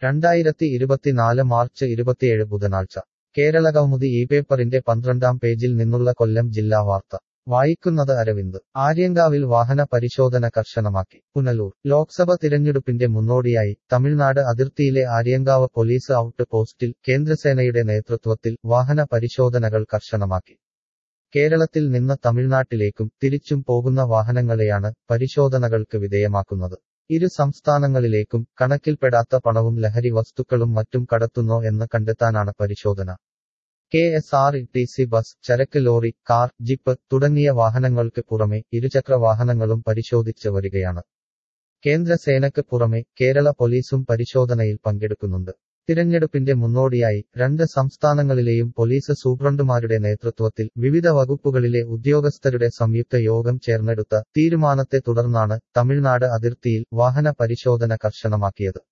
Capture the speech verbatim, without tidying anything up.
രണ്ടായിരത്തി ഇരുപത്തിനാല് മാർച്ച് ഇരുപത്തിയേഴ് ബുധനാഴ്ച കേരള കൗമുദി ഈ പേപ്പറിന്റെ പന്ത്രണ്ടാം പേജിൽ നിന്നുള്ള കൊല്ലം ജില്ലാ വാർത്ത വായിക്കുന്നത് അരവിന്ദ്. ആര്യങ്കാവിൽ വാഹന പരിശോധന കർശനമാക്കി. പുനലൂർ ലോക്സഭ തിരഞ്ഞെടുപ്പിന്റെ മുന്നോടിയായി തമിഴ്നാട് അതിർത്തിയിലെ ആര്യങ്കാവ് പോലീസ് ഔട്ട് പോസ്റ്റിൽ കേന്ദ്രസേനയുടെ നേതൃത്വത്തിൽ വാഹന പരിശോധനകൾ കർശനമാക്കി. കേരളത്തിൽ നിന്ന് തമിഴ്നാട്ടിലേക്കും തിരിച്ചും പോകുന്ന വാഹനങ്ങളെയാണ് പരിശോധനകൾക്ക് വിധേയമാക്കുന്നത്. ഇരു സംസ്ഥാനങ്ങളിലേക്കും കണക്കിൽപ്പെടാത്ത പണവും ലഹരി വസ്തുക്കളും മറ്റും കടത്തുന്നോ എന്ന് കണ്ടെത്താനാണ് പരിശോധന. K S R T C bus, ചരക്ക് ലോറി, കാർ, ജീപ്പ് തുടങ്ങിയ വാഹനങ്ങൾക്ക് പുറമെ ഇരുചക്ര വാഹനങ്ങളും പരിശോധിച്ച് വരികയാണ്. കേന്ദ്രസേനയ്ക്ക് പുറമെ കേരള പോലീസും പരിശോധനയിൽ പങ്കെടുക്കുന്നുണ്ട്. തിരഞ്ഞെടുപ്പിന്റെ മുന്നോടിയായി രണ്ട് സംസ്ഥാനങ്ങളിലെയും പോലീസ് സൂപ്രണ്ടുമാരുടെ നേതൃത്വത്തിൽ വിവിധ വകുപ്പുകളിലെ ഉദ്യോഗസ്ഥരുടെ സംയുക്ത യോഗം ചേർന്നെടുത്ത തീരുമാനത്തെ തുടർന്നാണ് തമിഴ്നാട് അതിർത്തിയിൽ വാഹന പരിശോധന കർശനമാക്കിയത്.